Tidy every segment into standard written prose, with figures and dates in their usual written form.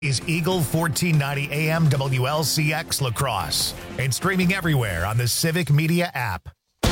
is Eagle 1490 AM WLCX La Crosse and streaming everywhere on the Civic Media app.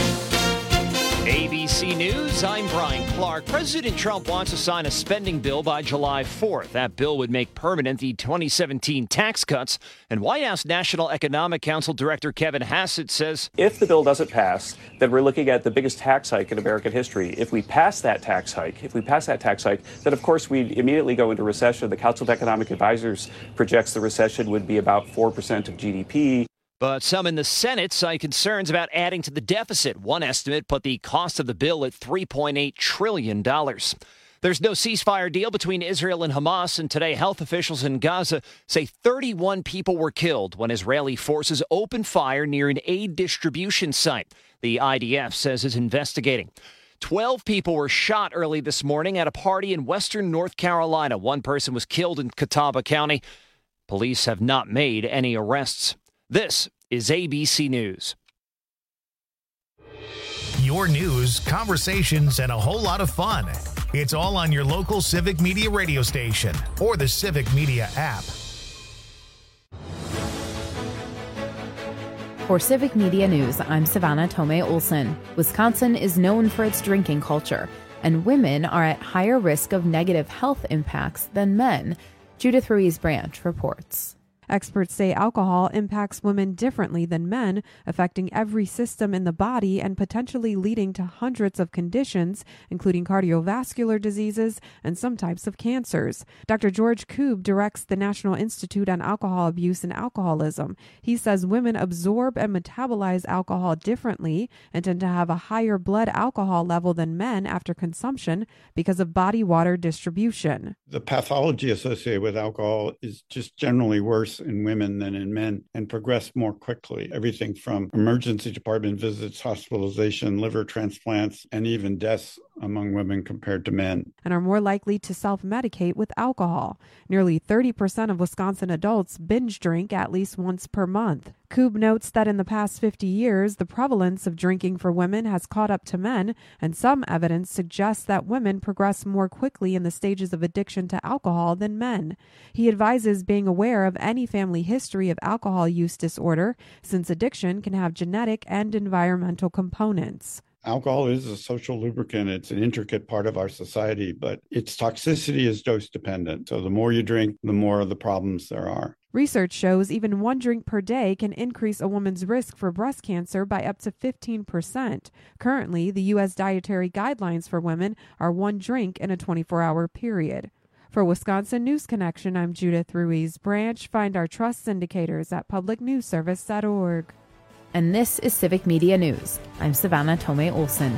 ABC News, I'm Brian Clark. President Trump wants to sign a spending bill by July 4th. That bill would make permanent the 2017 tax cuts. And White House National Economic Council Director Kevin Hassett says, if the bill doesn't pass, then we're looking at the biggest tax hike in American history. If we pass that tax hike, then of course we immediately go into recession. The Council of Economic Advisors projects the recession would be about 4% of GDP. But some in the Senate cite concerns about adding to the deficit. One estimate put the cost of the bill at $3.8 trillion. There's no ceasefire deal between Israel and Hamas, and today health officials in Gaza say 31 people were killed when Israeli forces opened fire near an aid distribution site. The IDF says it's investigating. 12 people were shot early this morning at a party in western North Carolina. One person was killed in Catawba County. Police have not made any arrests. This is ABC News. Your news, conversations, and a whole lot of fun. It's all on your local Civic Media radio station or the Civic Media app. For Civic Media News, I'm Savannah Tomei Olson. Wisconsin is known for its drinking culture, and women are at higher risk of negative health impacts than men. Judith Ruiz-Branch reports. Experts say alcohol impacts women differently than men, affecting every system in the body and potentially leading to hundreds of conditions, including cardiovascular diseases and some types of cancers. Dr. George Koob directs the National Institute on Alcohol Abuse and Alcoholism. He says women absorb and metabolize alcohol differently and tend to have a higher blood alcohol level than men after consumption because of body water distribution. The pathology associated with alcohol is just generally worse in women than in men and progress more quickly. Everything from emergency department visits, hospitalization, liver transplants, and even deaths among women compared to men. And are more likely to self-medicate with alcohol. Nearly 30% of Wisconsin adults binge drink at least once per month. Koob notes that in the past 50 years, the prevalence of drinking for women has caught up to men, and some evidence suggests that women progress more quickly in the stages of addiction to alcohol than men. He advises being aware of any family history of alcohol use disorder, since addiction can have genetic and environmental components. Alcohol is a social lubricant. It's an intricate part of our society, but its toxicity is dose dependent. So the more you drink, the more of the problems there are. Research shows even one drink per day can increase a woman's risk for breast cancer by up to 15%. Currently, the U.S. dietary guidelines for women are one drink in a 24-hour period. For Wisconsin News Connection, I'm Judith Ruiz-Branch. Find our trust indicators at publicnewsservice.org. And this is Civic Media News. I'm Savannah Tomei Olson.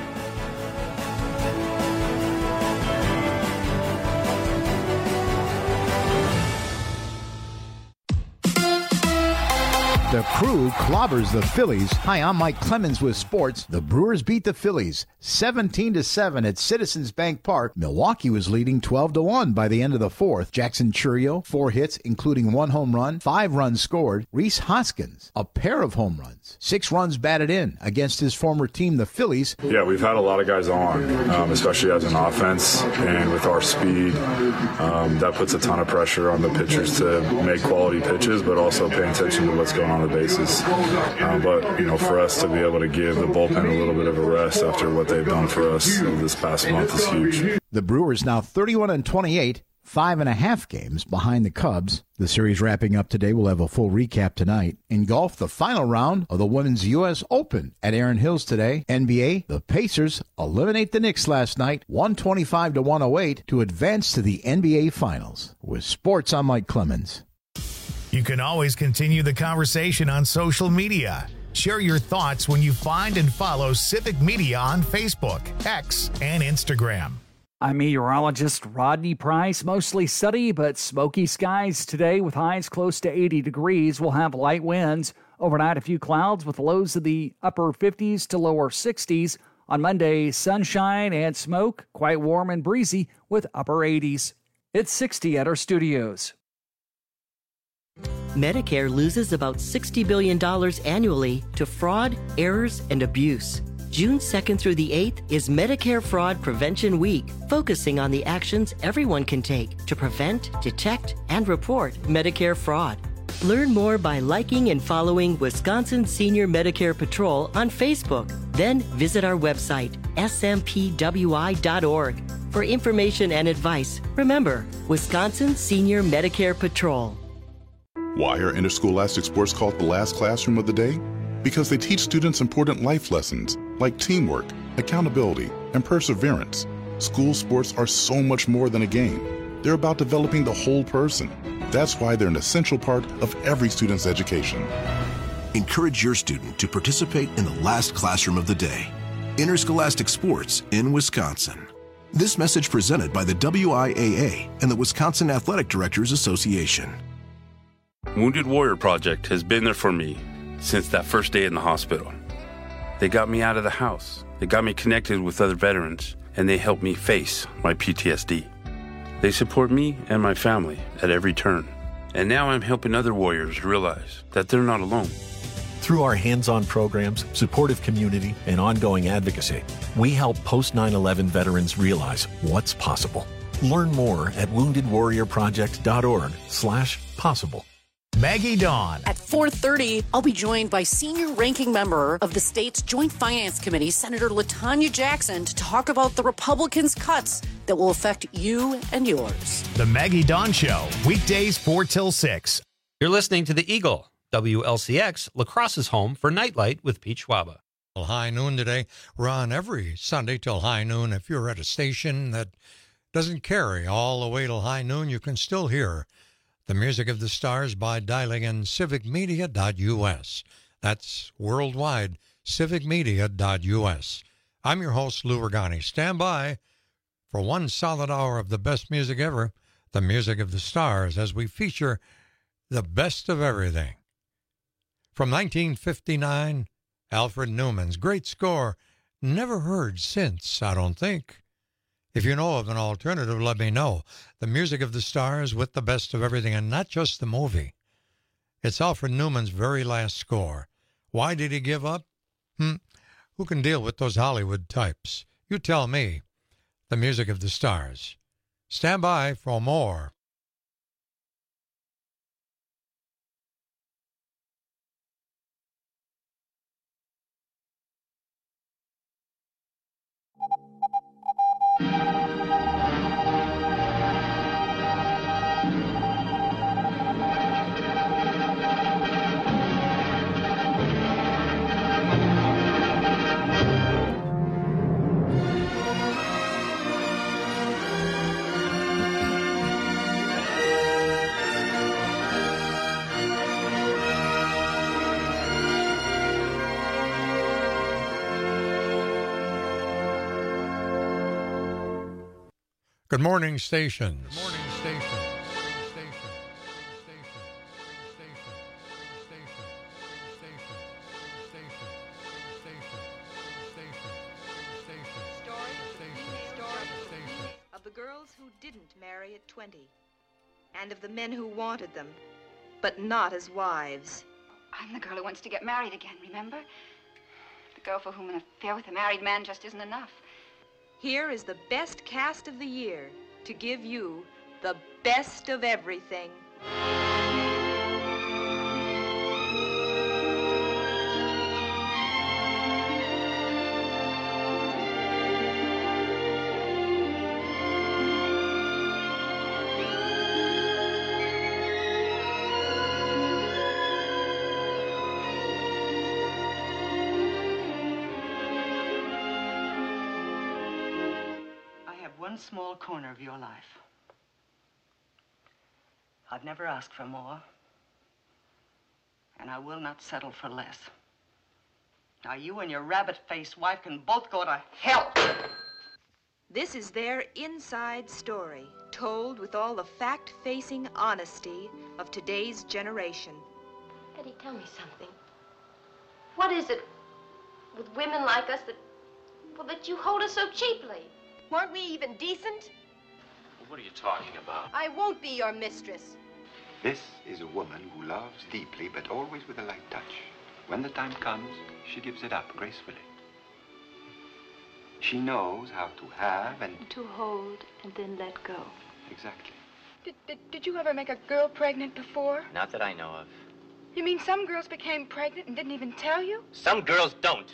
The Crew clobbers the Phillies. Hi, I'm Mike Clemens with sports. The Brewers beat the Phillies 17-7 at Citizens Bank Park. Milwaukee was leading 12-1 by the end of the fourth. Jackson Chourio, 4 hits, including 1 home run, 5 runs scored. Rhys Hoskins, a pair of home runs, 6 runs batted in against his former team, the Phillies. Yeah, we've had a lot of guys on, especially as an offense, and with our speed, that puts a ton of pressure on the pitchers to make quality pitches, but also pay attention to what's going on the bases. But, for us to be able to give the bullpen a little bit of a rest after what they've done for us this past month is huge. The Brewers now 31-28, 5.5 games behind the Cubs. The series wrapping up today. We'll have a full recap tonight. In golf, the final round of the Women's U.S. Open at Erin Hills today. NBA, the Pacers eliminate the Knicks last night, 125-108 to advance to the NBA Finals. With sports, I'm Mike Clemens. You can always continue the conversation on social media. Share your thoughts when you find and follow Civic Media on Facebook, X, and Instagram. I'm meteorologist Rodney Price. Mostly sunny but smoky skies today with highs close to 80 degrees. We'll have light winds. Overnight, a few clouds with lows in the upper 50s to lower 60s. On Monday, sunshine and smoke, quite warm and breezy with upper 80s. It's 60 at our studios. Medicare loses about $60 billion annually to fraud, errors, and abuse. June 2nd through the 8th is Medicare Fraud Prevention Week, focusing on the actions everyone can take to prevent, detect, and report Medicare fraud. Learn more by liking and following Wisconsin Senior Medicare Patrol on Facebook. Then visit our website, smpwi.org. For information and advice, remember, Wisconsin Senior Medicare Patrol. Why are interscholastic sports called the last classroom of the day? Because they teach students important life lessons like teamwork, accountability, and perseverance. School sports are so much more than a game. They're about developing the whole person. That's why they're an essential part of every student's education. Encourage your student to participate in the last classroom of the day. Interscholastic sports in Wisconsin. This message presented by the WIAA and the Wisconsin Athletic Directors Association. Wounded Warrior Project has been there for me since that first day in the hospital. They got me out of the house. They got me connected with other veterans, and they helped me face my PTSD. They support me and my family at every turn. And now I'm helping other warriors realize that they're not alone. Through our hands-on programs, supportive community, and ongoing advocacy, we help post-9/11 veterans realize what's possible. Learn more at woundedwarriorproject.org/possible. Maggie Dawn. At 4:30, I'll be joined by senior ranking member of the state's Joint Finance Committee, Senator LaTanya Jackson, to talk about the Republicans' cuts that will affect you and yours. The Maggie Dawn Show, weekdays 4 till 6. You're listening to The Eagle, WLCX, La Crosse's home for Nightlight with Pete Schwaba. High noon today. We're on every Sunday till high noon. If you're at a station that doesn't carry all the way till high noon, you can still hear the music of the stars by dialing in civicmedia.us. That's worldwide, civicmedia.us. I'm your host, Lou Ragani. Stand by for one solid hour of the best music ever, the music of the stars, as we feature the best of everything. From 1959, Alfred Newman's great score, never heard since, I don't think. If you know of an alternative, let me know. The music of the stars with the best of everything, and not just the movie. It's Alfred Newman's very last score. Why did he give up? Who can deal with those Hollywood types? You tell me. The music of the stars. Stand by for more. Good morning, stations. Good morning, stations. Of the girls who didn't marry at 20, and of the men who wanted them, but not as wives. I'm the girl who wants to get married again, remember? The girl for whom an affair with a married man just isn't enough. Here is the best cast of the year to give you the best of everything. One small corner of your life. I've never asked for more, and I will not settle for less. Now you and your rabbit-faced wife can both go to hell. This is their inside story, told with all the fact-facing honesty of today's generation. Eddie, tell me something. What is it with women like us that you hold us so cheaply? Weren't we even decent? What are you talking about? I won't be your mistress. This is a woman who loves deeply, but always with a light touch. When the time comes, she gives it up gracefully. She knows how to have and... To hold and then let go. Exactly. Did you ever make a girl pregnant before? Not that I know of. You mean some girls became pregnant and didn't even tell you? Some girls don't.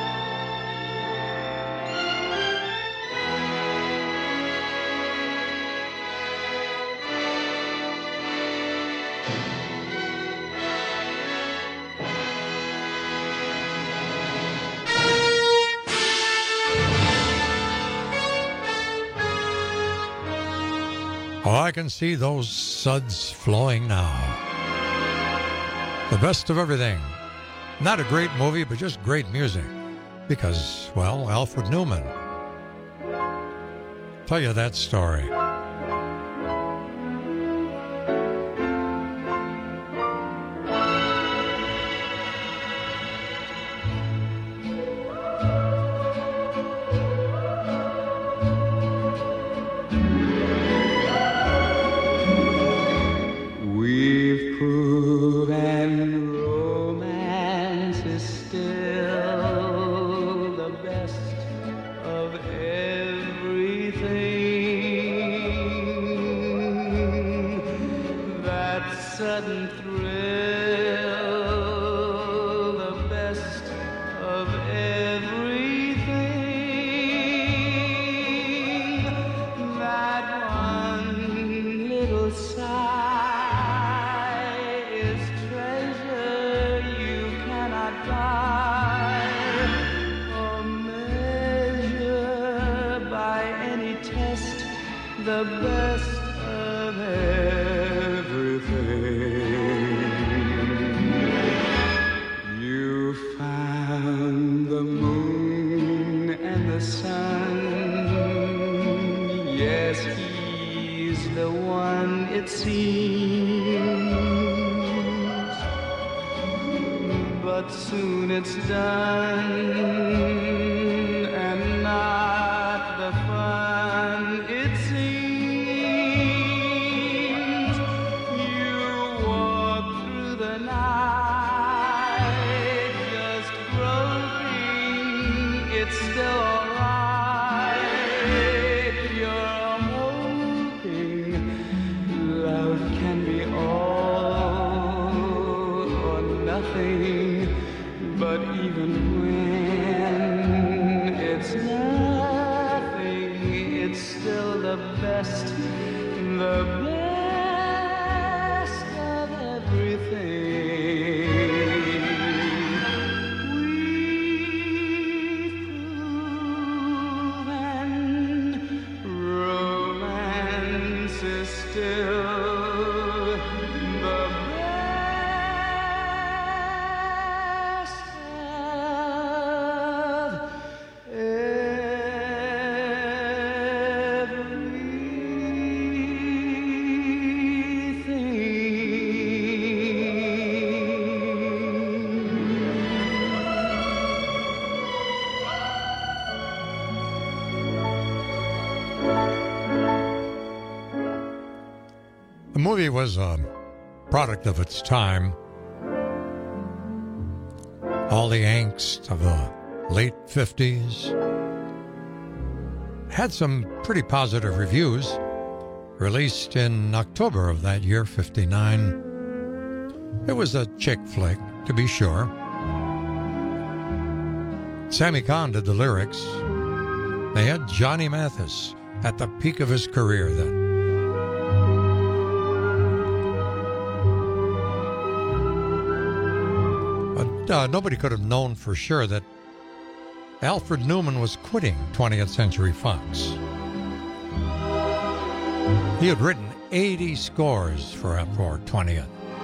Oh, I can see those suds flowing now. The best of everything. Not a great movie, but just great music. Because, well, Alfred Newman. Tell you that story. The movie was a product of its time. All the angst of the late 50s. Had some pretty positive reviews. Released in October of that year, 59. It was a chick flick, to be sure. Sammy Cahn did the lyrics. They had Johnny Mathis at the peak of his career then. Nobody could have known for sure that Alfred Newman was quitting 20th Century Fox. He had written 80 scores for 20th.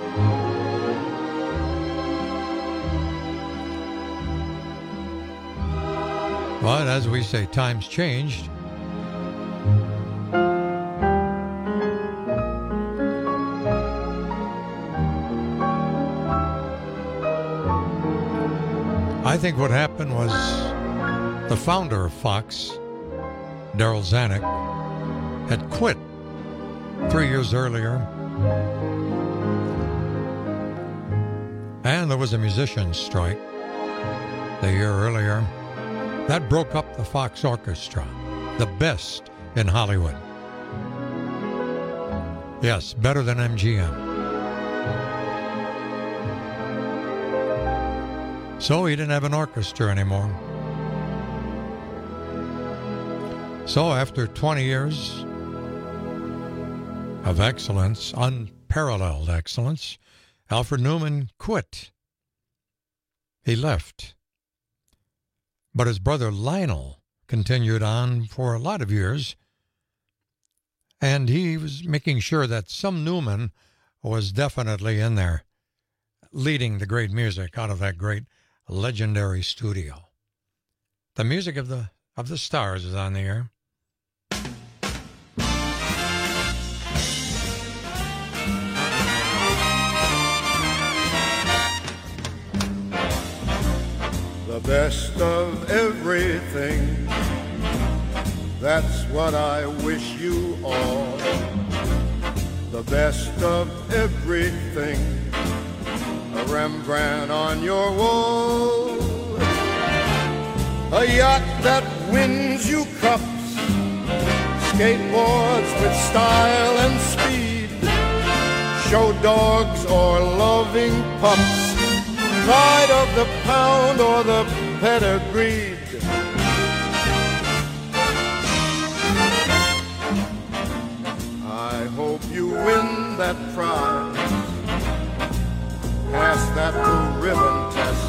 But as we say, times changed. I think what happened was the founder of Fox, Darryl Zanuck, had quit 3 years earlier. And there was a musician's strike the year earlier. That broke up the Fox Orchestra, the best in Hollywood. Yes, better than MGM. So he didn't have an orchestra anymore. So after 20 years of excellence, unparalleled excellence, Alfred Newman quit. He left. But his brother Lionel continued on for a lot of years, and he was making sure that some Newman was definitely in there, leading the great music out of that great legendary studio. The music of the stars is on the air. The best of everything, that's what I wish you all. The best of everything, a Rembrandt on your wall. A yacht that wins you cups, skateboards with style and speed, show dogs or loving pups, pride of the pound or the pedigreed. I hope you win that prize, pass that blue ribbon test.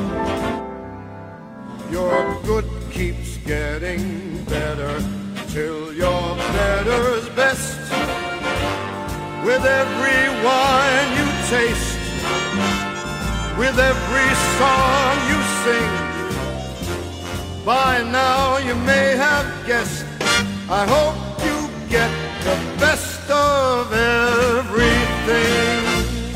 Your good keeps getting better till your better's best. With every wine you taste, with every song you sing, by now you may have guessed, I hope you get the best of everything.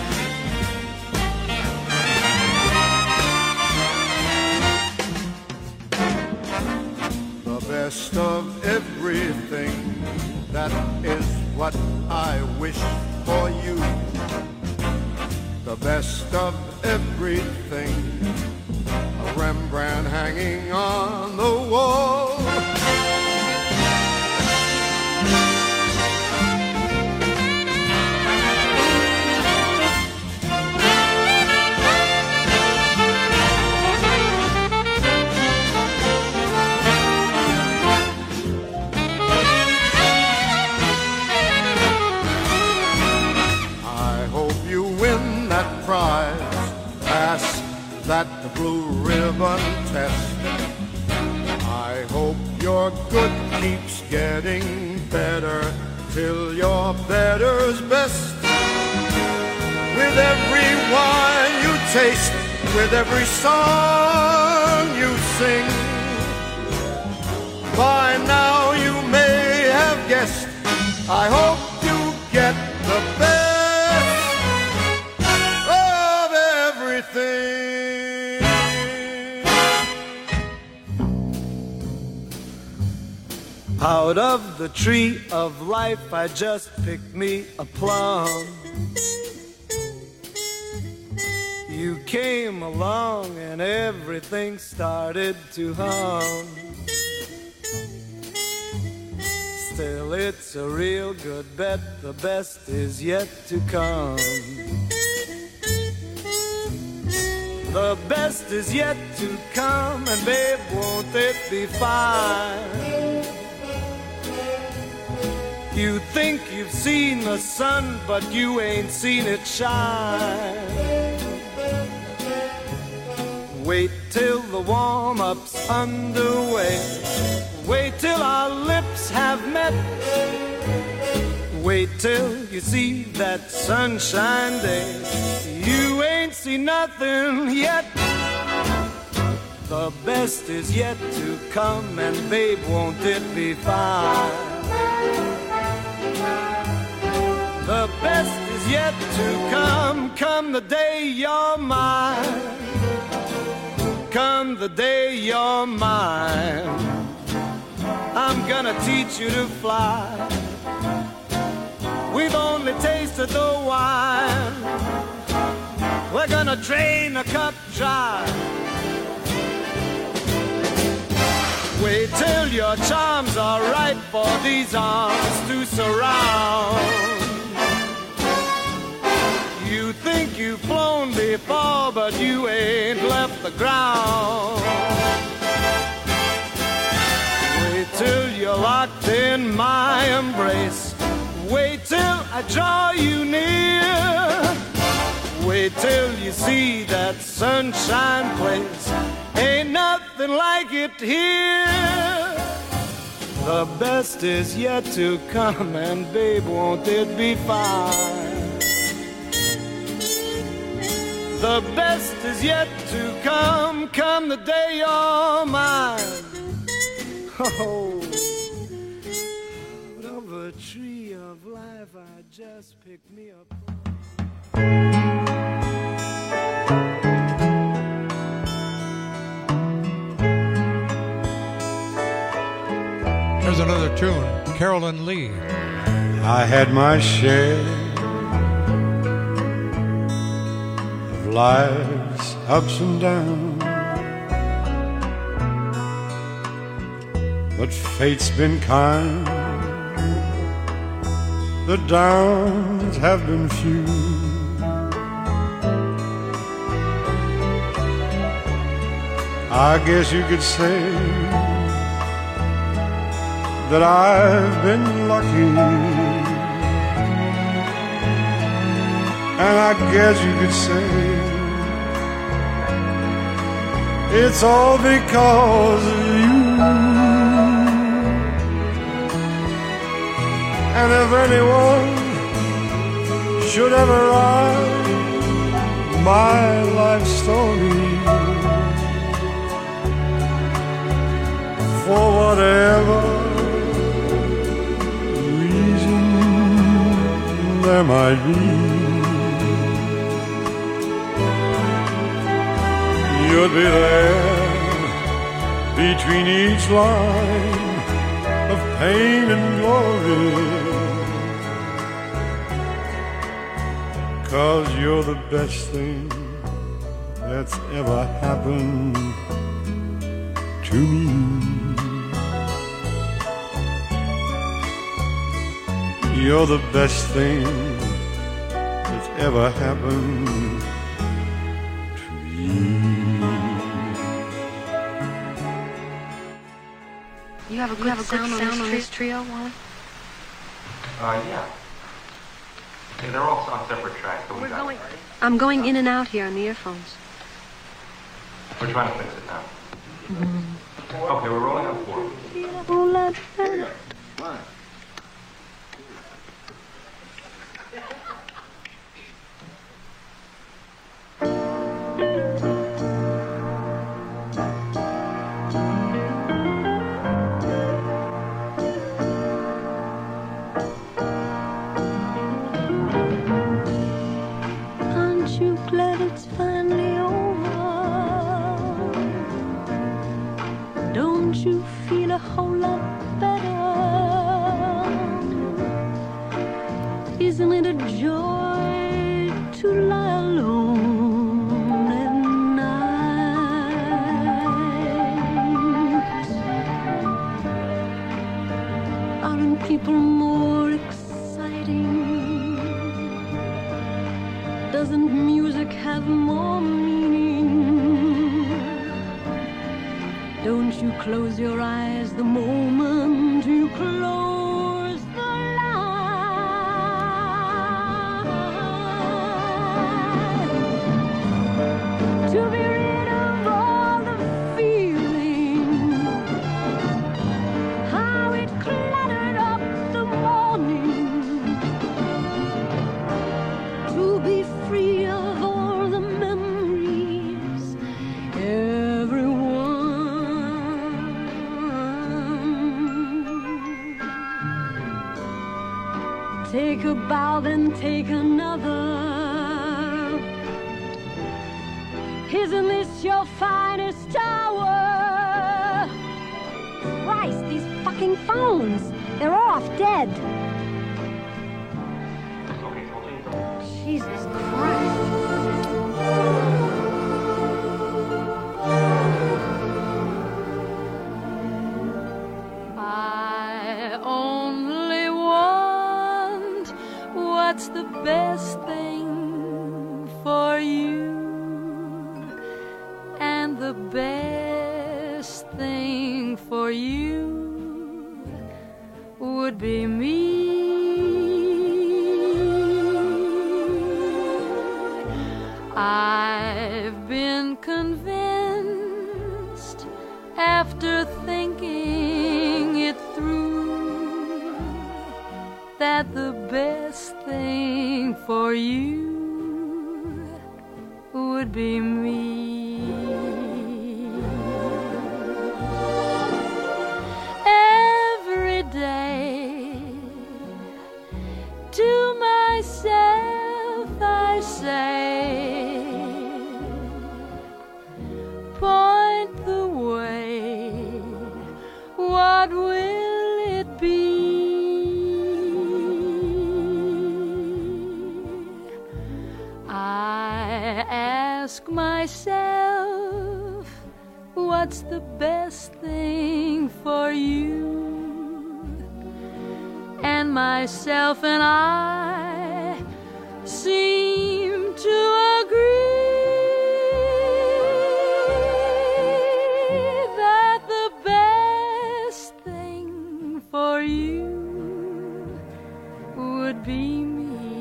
The best of everything, that is what I wish for you. The best of everything, a Rembrandt hanging on the wall. Prize, pass that blue ribbon test. I hope your good keeps getting better till your better's best. With every wine you taste, with every song you sing, by now you may have guessed, I hope you get the best. Out of the tree of life I just picked me a plum. You came along and everything started to hum. Still it's a real good bet, the best is yet to come. The best is yet to come, and babe, won't it be fine? You think you've seen the sun, but you ain't seen it shine. Wait till the warm-up's underway. Wait till our lips have met. Wait till you see that sunshine day. You ain't seen nothing yet. The best is yet to come, and babe, won't it be fine? The best is yet to come, come the day you're mine. Come the day you're mine. I'm gonna teach you to fly. We've only tasted the wine. We're gonna drain the cup dry. Wait till your charms are right for these arms to surround. You think you've flown before, but you ain't left the ground. Wait till you're locked in my embrace. Wait till I draw you near. Wait till you see that sunshine place. Ain't nothing like it here. The best is yet to come, and babe, won't it be fine? The best is yet to come, come the day you're mine. Oh, out of a tree of life I just picked me up. Here's another tune, Carolyn Lee. I had my share of life's ups and downs, but fate's been kind. The downs have been few. I guess you could say that I've been lucky, and I guess you could say it's all because of you. And if anyone should ever write my life story, for whatever reason there might be, you'd be there between each line of pain and glory, 'cause you're the best thing that's ever happened to me. You're the best thing that's ever happened to me. You have a good sound on this trio, Wally? Yeah. Okay, they're all on separate tracks, but we got it. I'm going in and out here on the earphones. We're trying to fix it now. Okay, we're rolling on 4. One. Aren't you glad it's finally over? Don't you feel a whole lot better? Isn't it a joy to lie alone at night? Aren't people more exciting? Doesn't music have more meaning? Don't you close your eyes the moment you close the light? To be rid of all the feeling, how it cluttered up the morning. To be free of all the memories, everyone. Take a bow, then take another. Isn't this your finest hour? Christ, these fucking phones, they're off dead. Jesus Christ. the best thing for you would be me. I've been convinced after thinking it through that the best thing for you would be me. Every day to myself I say, point the way, what will it be? I ask myself, what's the best thing for you? And myself and I seem to agree that the best thing for you would be me.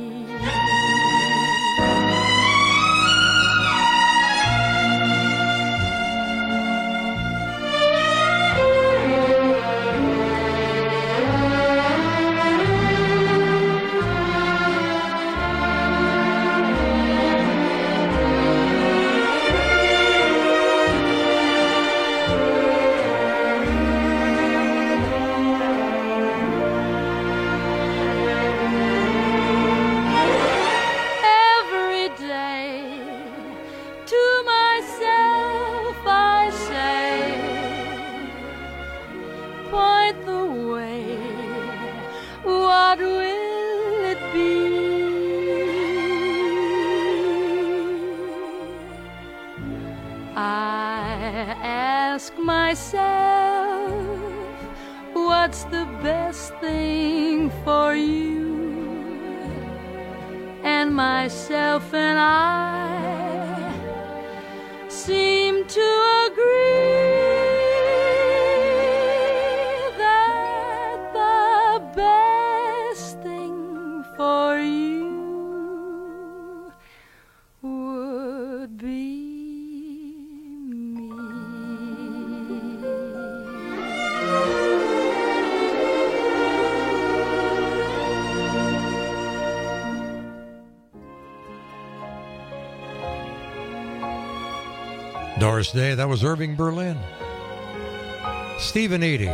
What's the best thing for you? And myself and I seem to agree that the best thing for you would be Doris Day, that was Irving Berlin. Stephen Eady.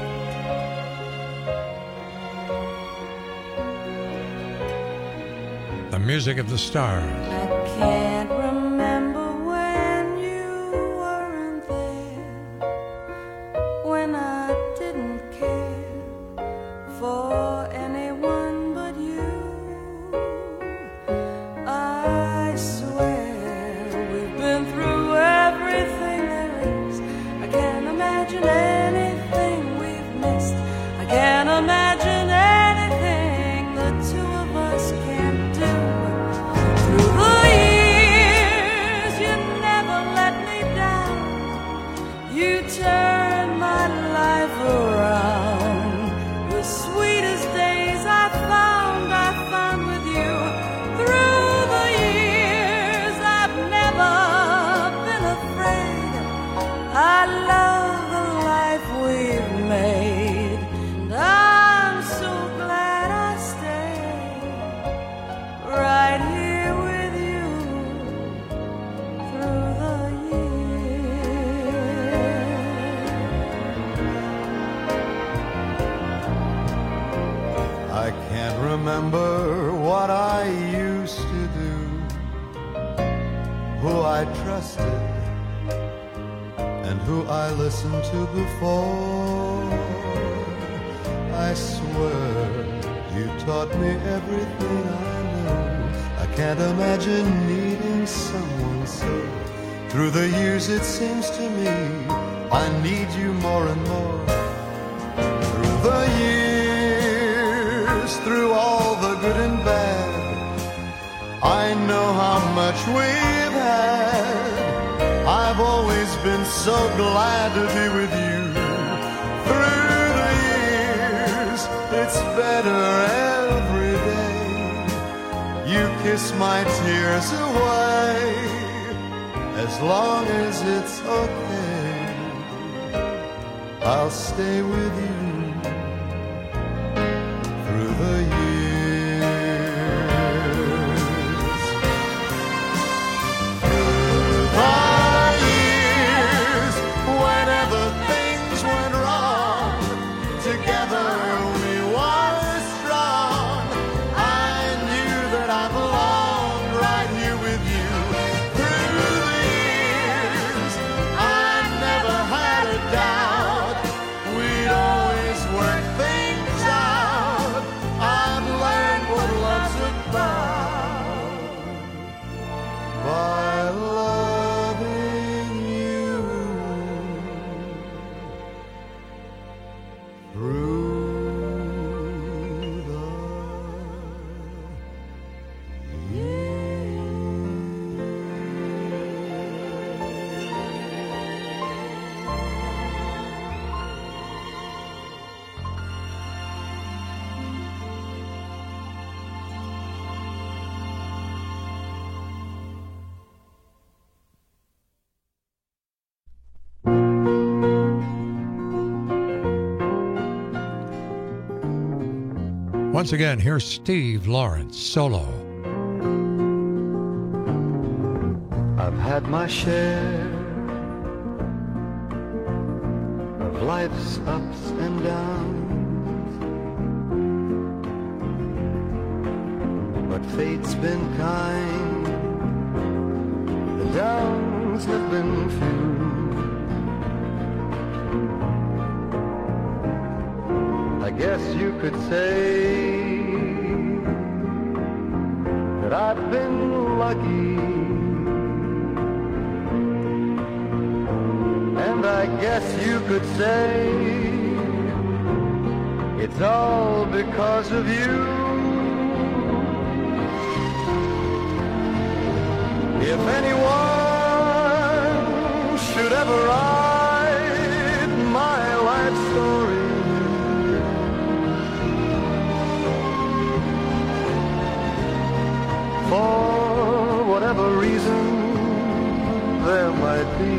The Music of the Stars. I can't remember when you weren't there, when I didn't care for anyone but you. I swear we've been through everything there is. I can't imagine anything we've missed. I can't imagine anything the two of us can't do. Through the years you never let me down. You turned my life around. The sweetest days I found with you. Through the years I've never been afraid. I love the life we've made, and I'm so glad I stayed right here with you through the years. I can't remember what I used to do, who I trusted and who I listened to before. I swear you taught me everything I know. I can't imagine needing someone so. Through the years it seems to me I need you more and more. Through the years, through all the good and bad, I know how much we've had. I I've always been so glad to be with you. Through the years, it's better every day. You kiss my tears away, as long as it's okay, I'll stay with you through the years. Through the years, whenever things went wrong, together we were strong. I knew that I belonged right here with you. Through the years, I never had a doubt. We'd always work things out. I've learned what love's about by loving you through the Once again, here's Steve Lawrence solo. I've had my share of life's ups and downs, but fate's been kind. The downs have been few. I guess you could say that I've been lucky, and I guess you could say it's all because of you. If anyone should ever write my life story, for whatever reason there might be,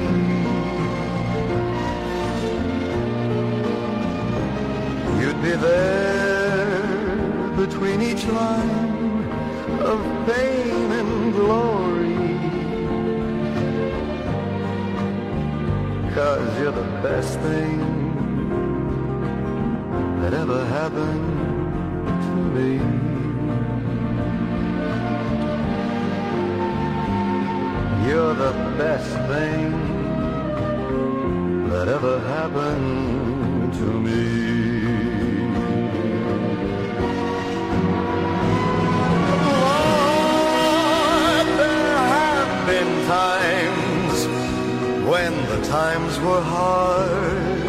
you'd be there between each line of pain and glory, 'cause you're the best thing that ever happened to me. You're the best thing that ever happened to me. Lord, there have been times when the times were hard,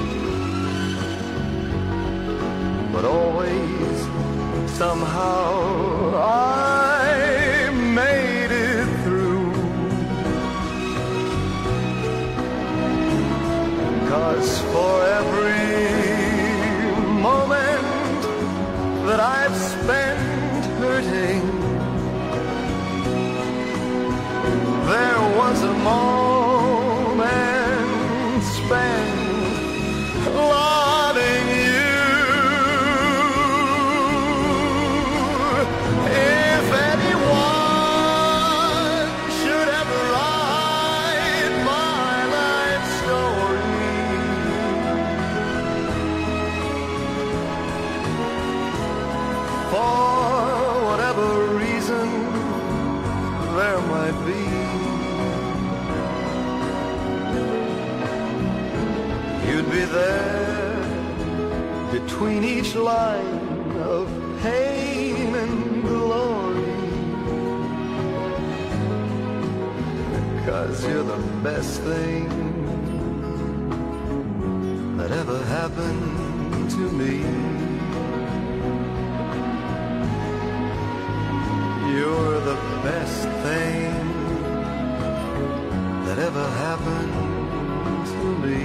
but always somehow I made it through. 'Cause for every moment that I've spent hurting, there was a moment spent loving you. If anyone should ever write my life story, for whatever reason there might be, you'd be there between each line of pain and glory, 'cause you're the best thing that ever happened to me. You're the best thing that ever happened happened to me.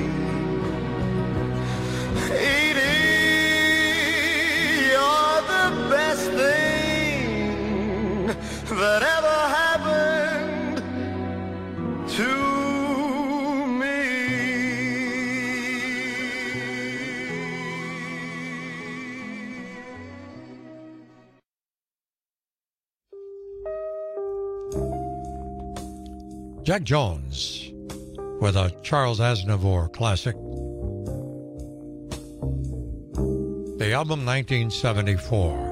Edie, you're the best thing that ever happened to me. Jack Jones with a Charles Aznavour classic. The album 1974.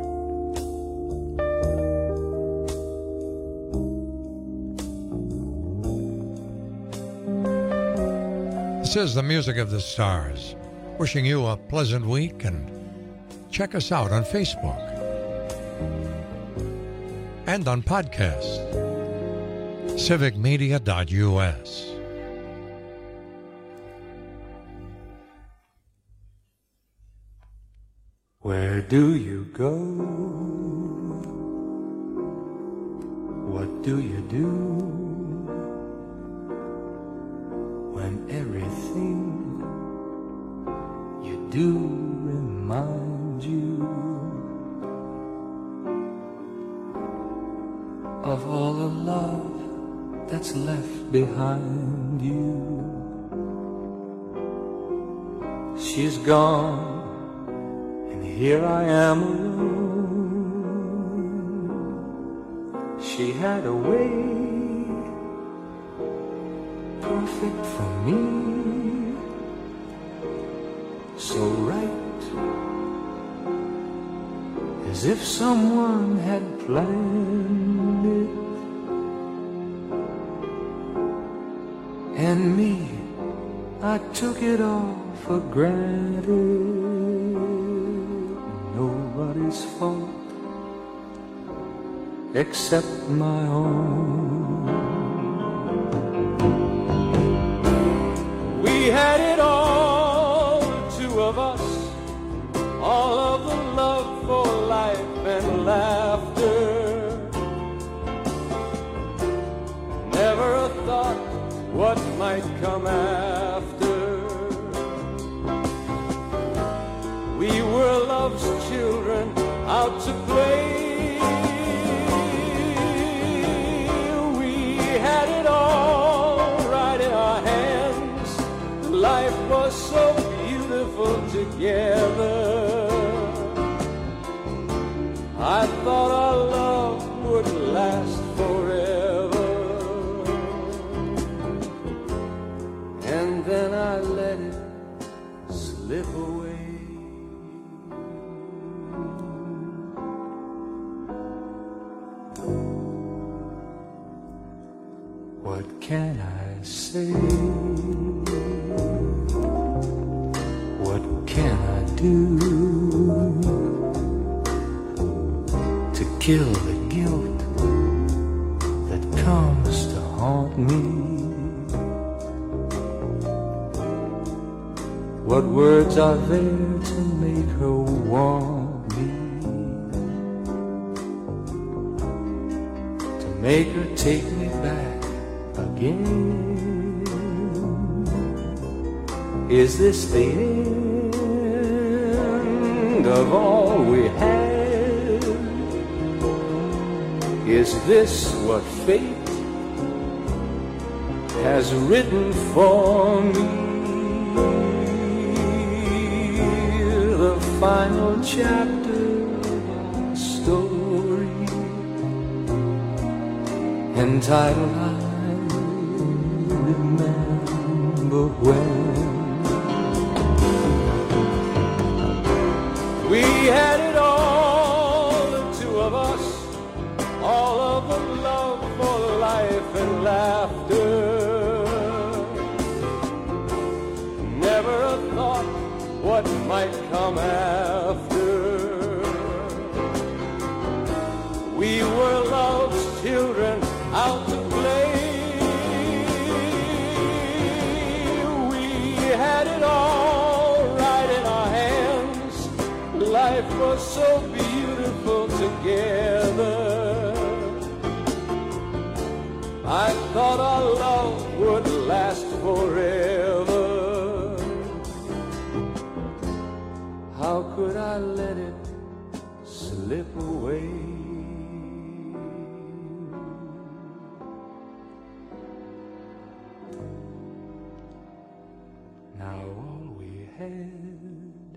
This is the Music of the Stars. Wishing you a pleasant week, and check us out on Facebook and on podcast. civicmedia.us. Where do you go? What do you do when everything you do reminds you of all the love that's left behind you? She's gone, and here I am alone. She had a way perfect for me, so right, as if someone had planned it. And me, I took it all for granted. Nobody's fault except my own. We had it all, the two of us, all of the love for life and laughter. Never a thought what might come after. We were love's children out to play. We had it all right in our hands. Life was so beautiful together. I thought our love would last forever. And then I let it slip away. What can I say? What can I do to kill the guilt that comes to haunt me? What words are there to make her want me? To make her take me back again? Is this the end of all we had? Is this what fate has written for me? The final chapter of our story, entitled I Remember When. We had it all, the two of us, all of the love for life and laughter. Never a thought what might come after. We were love's children out to play. We had it all right in our hands. Life was so beautiful together. I thought our love would last forever. How could I let it slip away? Now all we had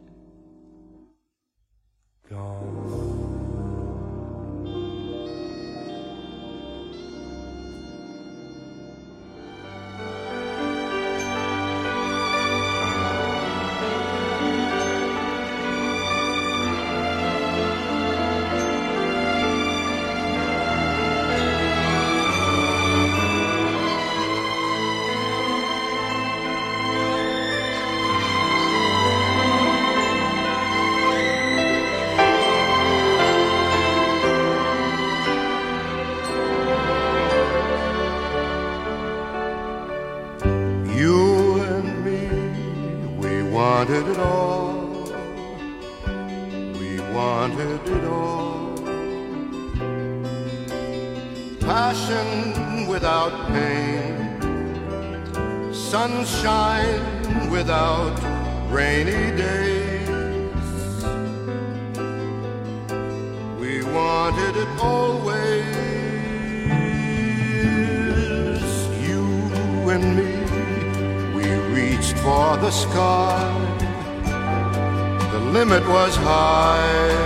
gone. wanted it all. We wanted it all. Passion without pain, sunshine without rainy days. We wanted it always, you and me. We reached for the sky, the limit was high.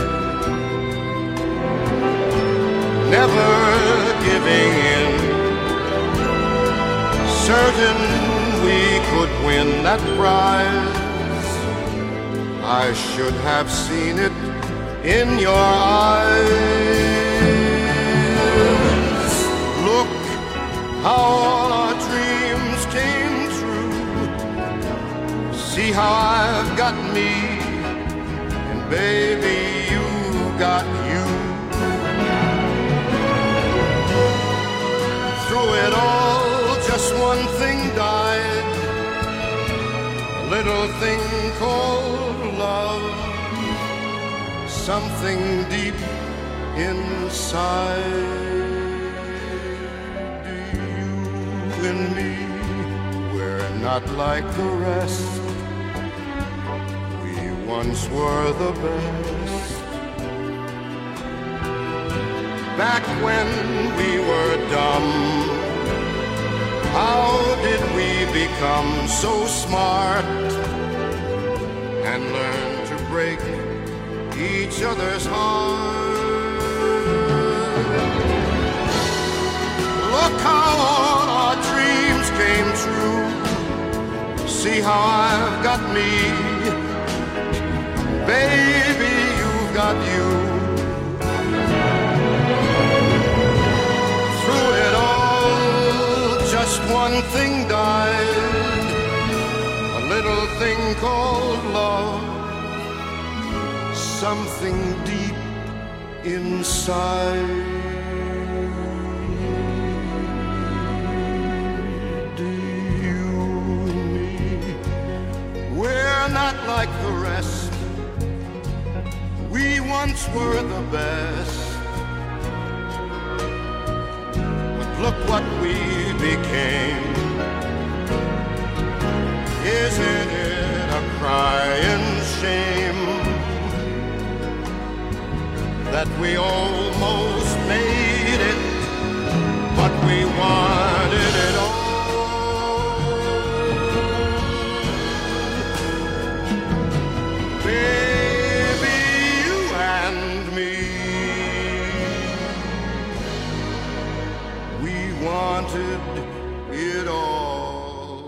Never giving in, certain we could win that prize. I should have seen it in your eyes. Look how all our dreams came true. See how I've got me, and baby, you got you. Through it all, just one thing died, a little thing called love, something deep inside. You and me, we're not like the rest. We once were the best. Back when we were dumb, how did we become so smart and learn to break each other's heart? Look how all our dreams came true. See how I've got me, baby, you've got you. Just one thing died, a little thing called love, something deep inside. You and me, we're not like the rest. We once were the best. Look what we became. Isn't it a crying shame that we almost made it, but we wanted it all? Baby, you and me, wanted it all.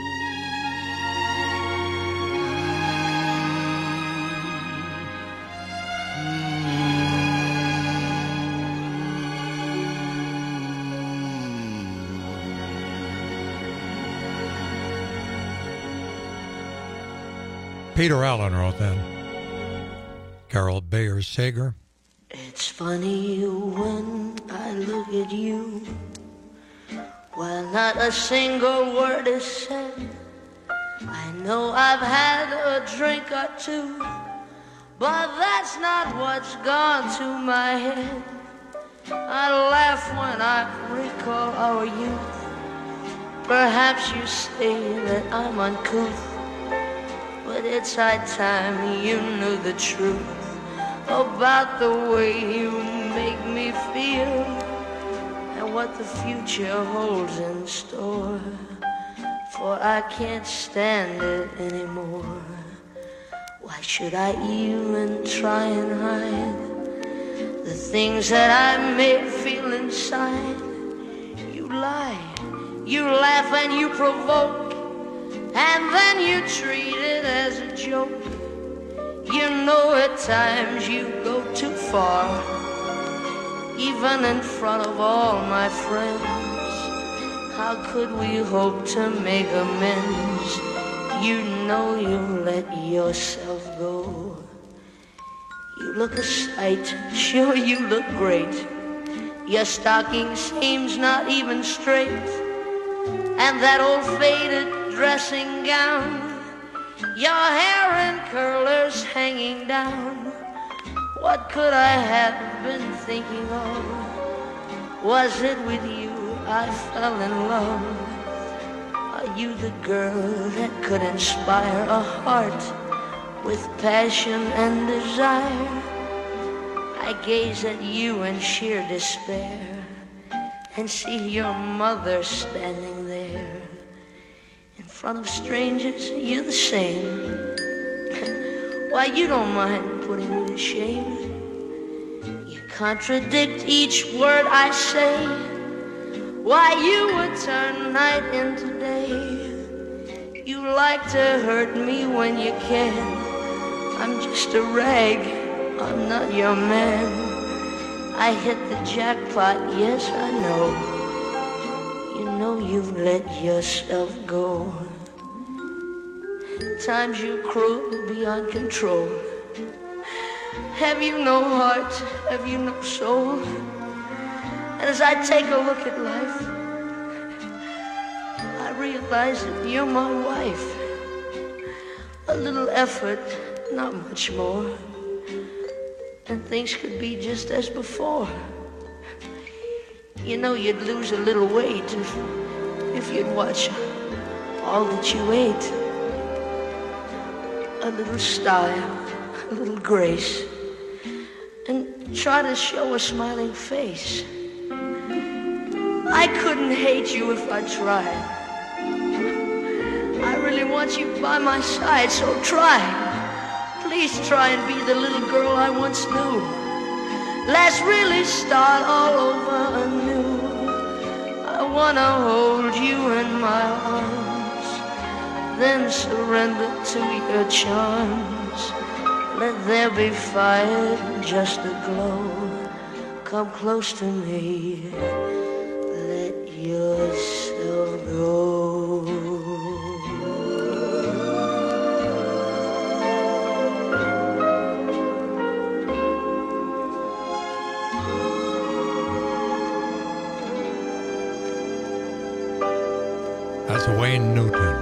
Peter Allen wrote that. Carol Bayer Sager. It's funny when I look at you, while not a single word is said. I know I've had a drink or two, but that's not what's gone to my head. I laugh when I recall our youth. Perhaps you say that I'm uncouth, but it's high time you knew the truth about the way you make me feel and what the future holds in store. For I can't stand it anymore. Why should I even try and hide the things that I may feel inside? You lie, you laugh and you provoke, and then you treat it as a joke. You know at times you go too far, even in front of all my friends. How could we hope to make amends? You know you let yourself go. You look a sight, sure you look great. Your stocking seems not even straight, and that old faded dressing gown, your hair in curlers hanging down. What could I have been thinking of? Was it with you I fell in love? Are you the girl that could inspire a heart with passion and desire? I gaze at you in sheer despair and see your mother standing there. In front of strangers, you're the same. Why, you don't mind putting me to shame. You contradict each word I say. Why, you would turn night into day. You like to hurt me when you can. I'm just a rag, I'm not your man. I hit the jackpot, yes I know. You know you've let yourself go. Times you're cruel beyond control. Have you no heart? Have you no soul? And as I take a look at life, I realize that you're my wife. A little effort, not much more, and things could be just as before. You know you'd lose a little weight if you'd watch all that you ate. A little style, a little grace, and try to show a smiling face. I couldn't hate you if I tried. I really want you by my side, so try. Please try and be the little girl I once knew. Let's really start all over anew. I wanna hold you in my arms, then surrender to your charms. Let there be fire, just a glow. Come close to me. Yourself go. That's Wayne Newton.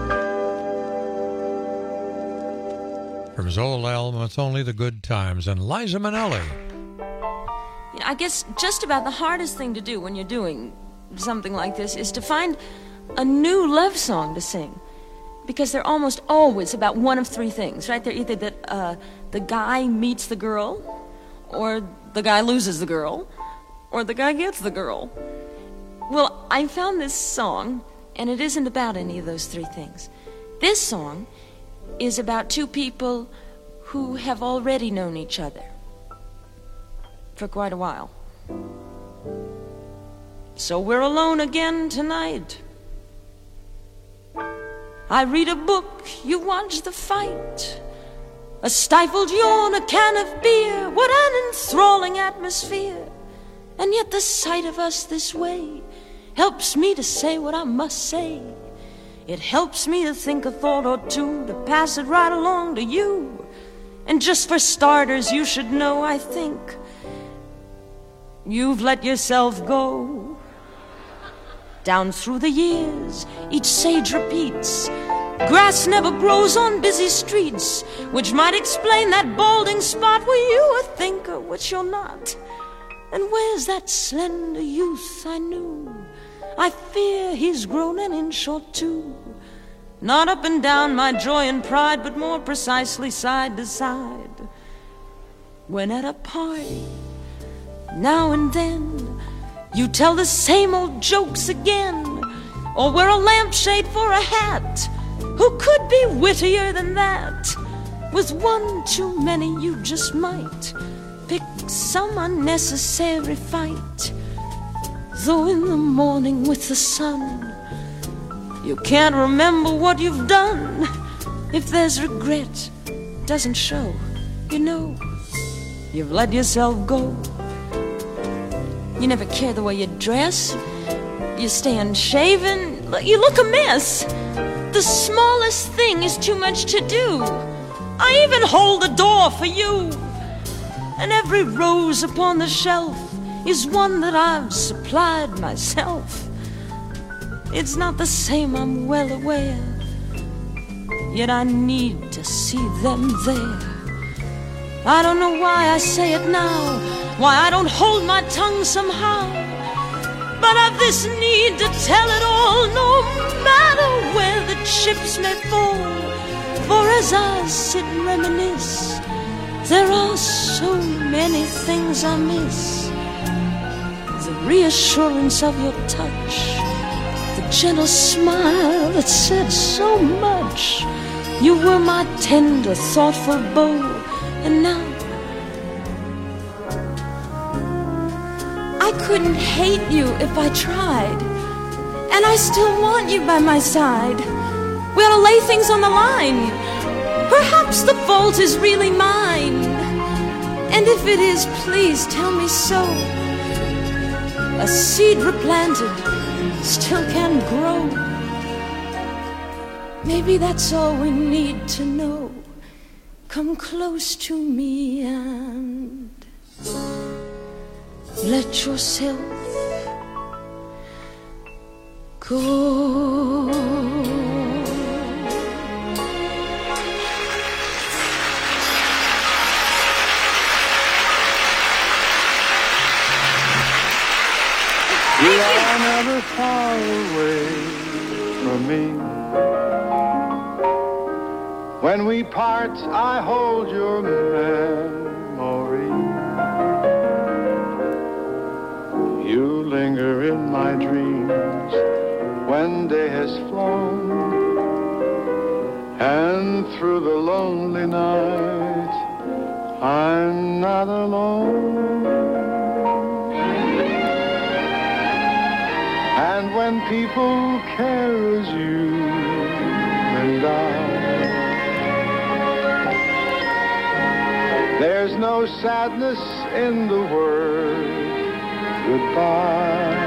From his old album, It's Only the Good Times, and Liza Minnelli. I guess just about the hardest thing to do when you're doing something like this is to find a new love song to sing, because they're almost always about one of three things, right? They're either that the guy meets the girl, or the guy loses the girl, or the guy gets the girl. Well, I found this song, and it isn't about any of those three things. This song is about two people who have already known each other for quite a while. So we're alone again tonight. I read a book, you watch the fight. A stifled yawn, a can of beer. What an enthralling atmosphere. And yet the sight of us this way helps me to say what I must say. It helps me to think a thought or two, to pass it right along to you. And just for starters, you should know, I think, you've let yourself go. Down through the years, each sage repeats, grass never grows on busy streets, which might explain that balding spot where you a thinker, which you're not. And where's that slender youth I knew? I fear he's grown an inch or two. Not up and down my joy and pride, but more precisely side to side. When at a party, now and then, you tell the same old jokes again, or wear a lampshade for a hat. Who could be wittier than that? With one too many you just might pick some unnecessary fight. Though in the morning with the sun, you can't remember what you've done. If there's regret, doesn't show, you know you've let yourself go. You never care the way you dress. You stay unshaven. You look a mess. The smallest thing is too much to do. I even hold the door for you. And every rose upon the shelf is one that I've supplied myself. It's not the same, I'm well aware, yet I need to see them there. I don't know why I say it now, why I don't hold my tongue somehow, but I've this need to tell it all, no matter where the chips may fall. For as I sit and reminisce, there are so many things I miss. The reassurance of your touch, the gentle smile that said so much. You were my tender, thoughtful beau, and now I couldn't hate you if I tried, and I still want you by my side. We ought to lay things on the line. Perhaps the fault is really mine, and if it is, please tell me so. A seed replanted still can grow. Maybe that's all we need to know. Come close to me and let yourself go. You are never far away from me. When we part, I hold your memory. You linger in my dreams when day has flown, and through the lonely night, I'm not alone. And when people care as you and I, there's no sadness in the word goodbye,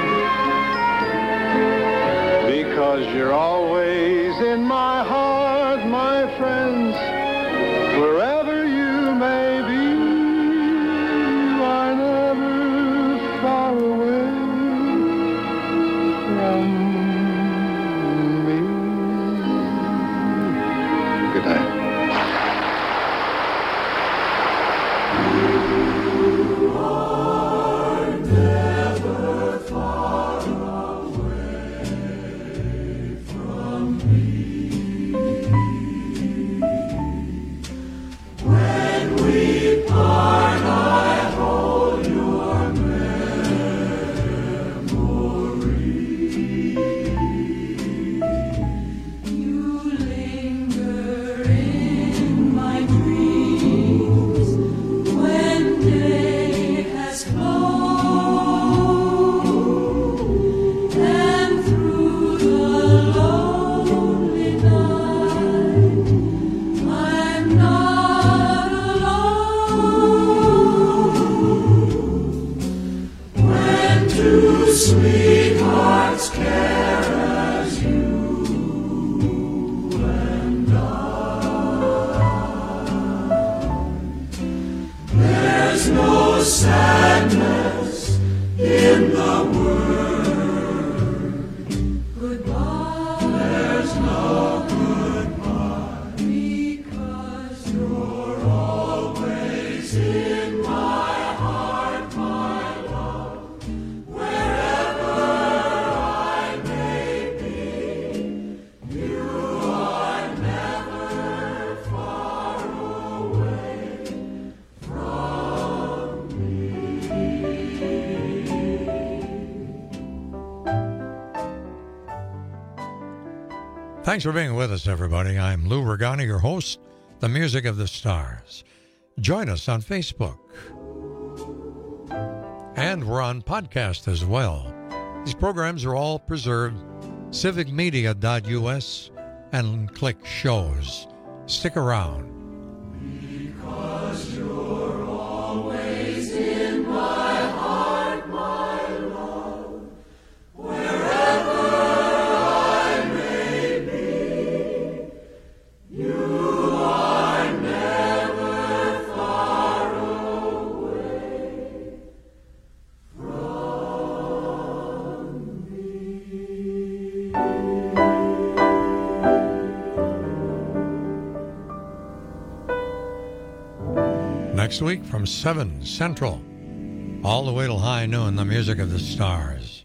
because you're always in my heart, my friends, wherever you may be. You are never far away from me. Good night. You are never far away from me. Thanks for being with us, everybody. I'm Lou Regani, your host, The Music of the Stars. Join us on Facebook. And we're on podcast as well. These programs are all preserved. Civicmedia.us and click shows. Stick around. Because you're always in my heart, my love, wherever I may be, you are never far away from me. Next week from 7 Central, all the way till high noon, the music of the stars.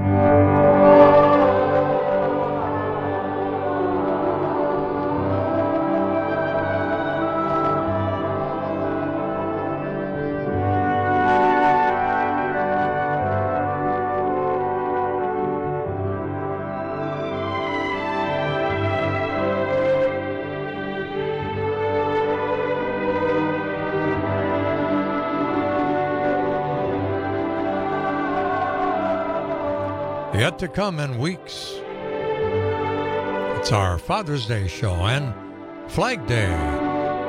Yet to come in weeks, it's our Father's Day show and Flag Day.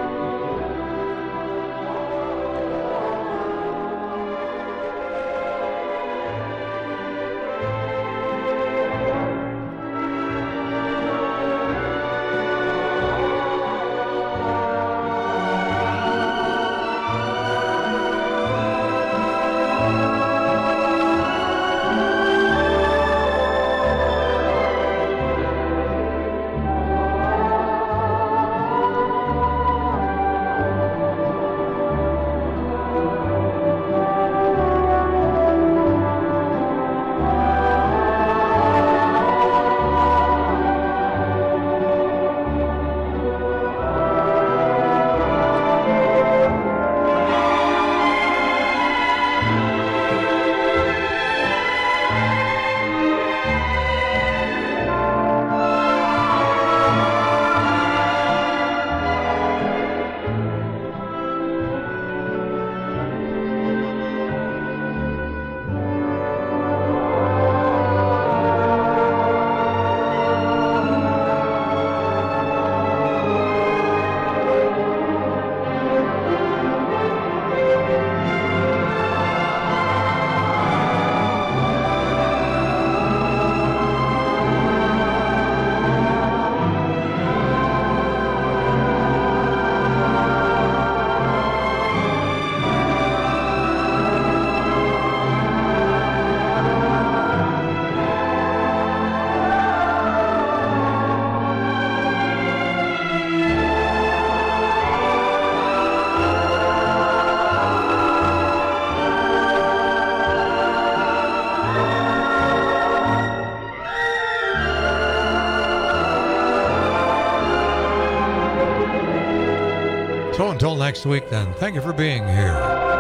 So until next week, then, thank you for being here.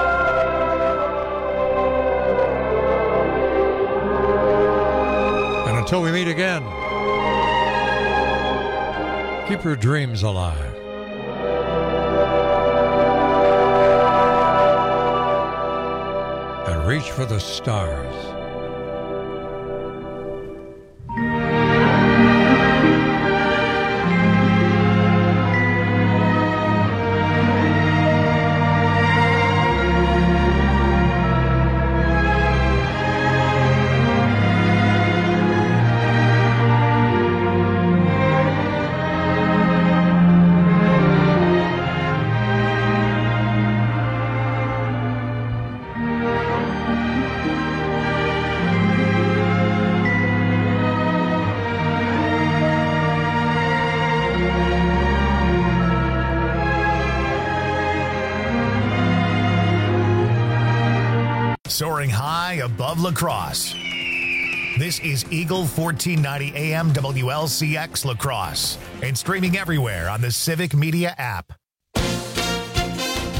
And until we meet again, keep your dreams alive. And reach for the stars. Soaring high above La Crosse. This is Eagle 1490 AM WLCX La Crosse and streaming everywhere on the Civic Media app.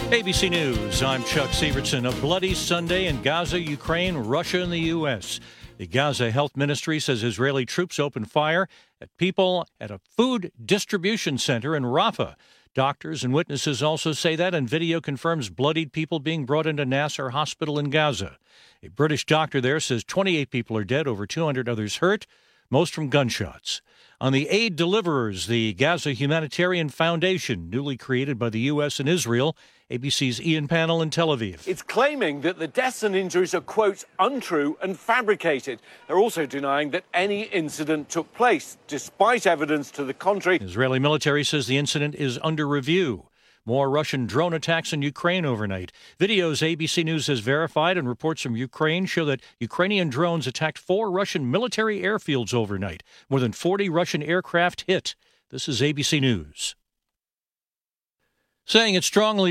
ABC News, I'm Chuck Severson. A bloody Sunday in Gaza, Ukraine, Russia, and the U.S. The Gaza Health Ministry says Israeli troops opened fire at people at a food distribution center in Rafah. Doctors and witnesses also say that, and video confirms bloodied people being brought into Nasser Hospital in Gaza. A British doctor there says 28 people are dead, over 200 others hurt, most from gunshots. On the aid deliverers, the Gaza Humanitarian Foundation, newly created by the U.S. and Israel, ABC's Ian Pannell in Tel Aviv. It's claiming that the deaths and injuries are, quote, untrue and fabricated. They're also denying that any incident took place, despite evidence to the contrary. Israeli military says the incident is under review. More Russian drone attacks in Ukraine overnight. Videos ABC News has verified and reports from Ukraine show that Ukrainian drones attacked 4 Russian military airfields overnight. More than 40 Russian aircraft hit. This is ABC News. Saying it strongly